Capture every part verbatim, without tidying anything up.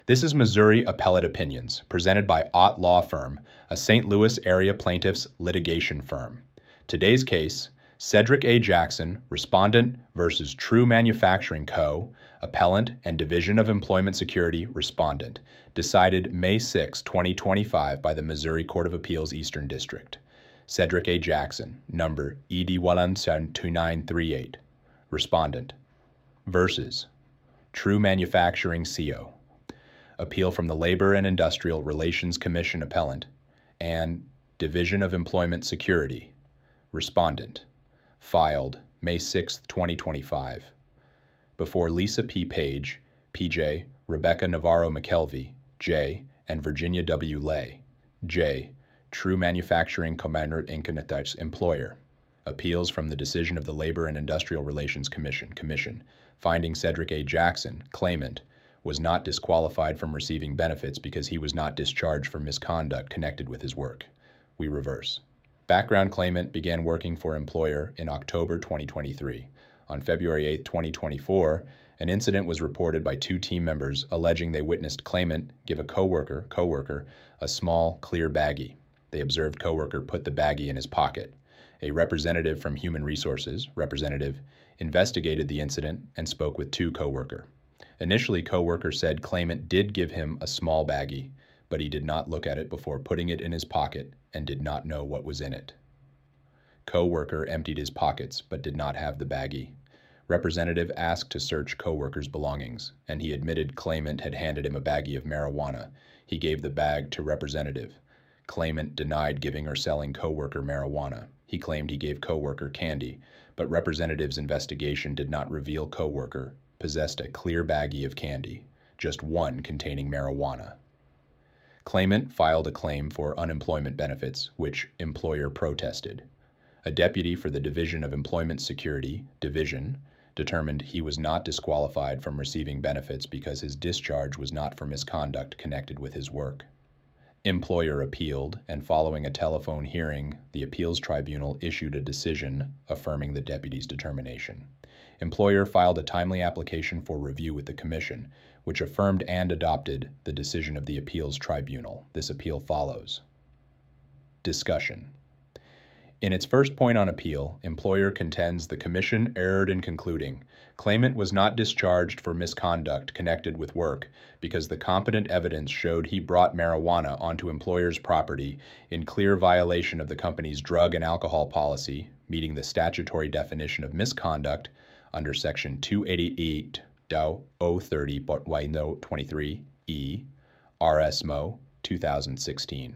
This is Missouri Appellate Opinions, presented by Ott Law Firm, a Saint Louis area plaintiffs litigation firm. Today's case, Cedric A. Jackson, Respondent versus True Manufacturing Co., Appellant and Division of Employment Security, Respondent, decided May sixth, twenty twenty-five by the Missouri Court of Appeals Eastern District. Cedric A. Jackson, number E D one seven two nine three eight, Respondent, versus True Manufacturing Co. Appeal from the Labor and Industrial Relations Commission Appellant and Division of Employment Security, Respondent, filed May sixth, twenty twenty-five, before Lisa P. Page, P J, Rebecca Navarro McKelvey, J, and Virginia W. Lay, J, True Manufacturing Commander Inc. Employer. Appeals from the decision of the Labor and Industrial Relations Commission, Commission, finding Cedric A. Jackson, claimant, was not disqualified from receiving benefits because he was not discharged for misconduct connected with his work. We reverse. Background claimant began working for employer in October twenty twenty-three. On February eighth, twenty twenty-four, an incident was reported by two team members alleging they witnessed claimant give a coworker, coworker, a small, clear baggie. They observed coworker put the baggie in his pocket. A representative from Human Resources, representative, investigated the incident and spoke with two coworker. Initially, coworker said claimant did give him a small baggie, but he did not look at it before putting it in his pocket and did not know what was in it. Coworker emptied his pockets but did not have the baggie. Representative asked to search coworker's belongings, and he admitted claimant had handed him a baggie of marijuana. He gave the bag to representative. Claimant denied giving or selling coworker marijuana. He claimed he gave coworker candy, but representative's investigation did not reveal coworker possessed a clear baggie of candy, just one containing marijuana. Claimant filed a claim for unemployment benefits, which employer protested. A deputy for the Division of Employment Security, Division, determined he was not disqualified from receiving benefits because his discharge was not for misconduct connected with his work. Employer appealed, and following a telephone hearing, the appeals tribunal issued a decision affirming the deputy's determination. Employer filed a timely application for review with the commission, which affirmed and adopted the decision of the appeals tribunal. This appeal follows. Discussion. In its first point on appeal, employer contends the commission erred in concluding claimant was not discharged for misconduct connected with work because the competent evidence showed he brought marijuana onto employer's property in clear violation of the company's drug and alcohol policy, meeting the statutory definition of misconduct under Section two eighty-eight Dow O thirty twenty-three E, R S M O two thousand sixteen.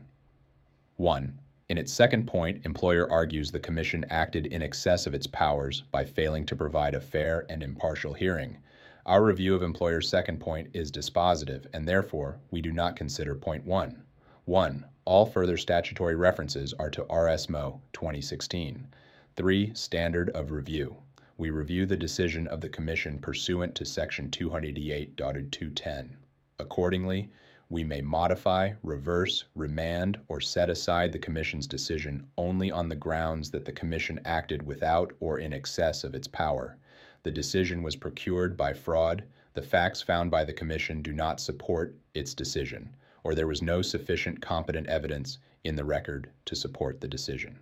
one. In its second point, employer argues the commission acted in excess of its powers by failing to provide a fair and impartial hearing. Our review of employer's second point is dispositive, and therefore, we do not consider point one. one. All further statutory references are to R S M O twenty sixteen. three. Standard of review. We review the decision of the commission pursuant to Section two eighty-eight two ten. Accordingly, we may modify, reverse, remand, or set aside the commission's decision only on the grounds that the commission acted without or in excess of its power. The decision was procured by fraud, the facts found by the commission do not support its decision, or there was no sufficient competent evidence in the record to support the decision.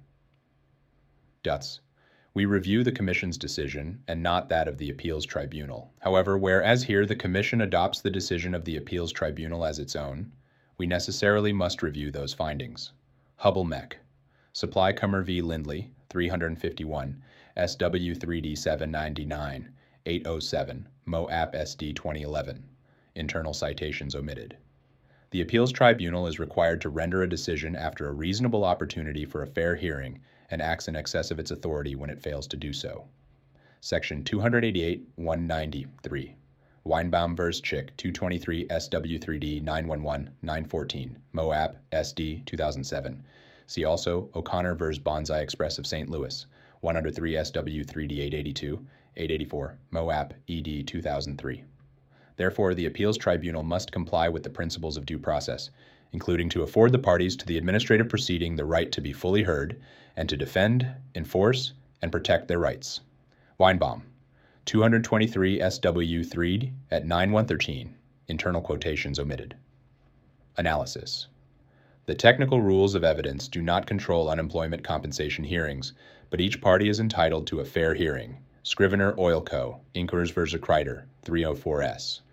Thus, we review the commission's decision and not that of the appeals tribunal. However, whereas here the commission adopts the decision of the appeals tribunal as its own, we necessarily must review those findings. Hubble Mech, Supply Comer v. Lindley, three fifty-one, S W three D seven ninety-nine, eight oh seven, MoApp S D twenty eleven. Internal citations omitted. The appeals tribunal is required to render a decision after a reasonable opportunity for a fair hearing and acts in excess of its authority when it fails to do so. Section two eighty-eight one ninety-three. Weinbaum v. Chick, two twenty-three S W three D nine eleven nine fourteen, MoApp S D two thousand seven. See also O'Connor v. Bonsai Express of Saint Louis, one oh three S W three D eight eighty-two, eight eighty-four, MoApp E D two thousand three. Therefore, the appeals tribunal must comply with the principles of due process, including to afford the parties to the administrative proceeding the right to be fully heard and to defend, enforce, and protect their rights. Weinbaum, two twenty-three S W three at nine one thirteen, internal quotations omitted. Analysis. The technical rules of evidence do not control unemployment compensation hearings, but each party is entitled to a fair hearing. Scrivener Oil Co., Inkers versus Kreider, three oh four S.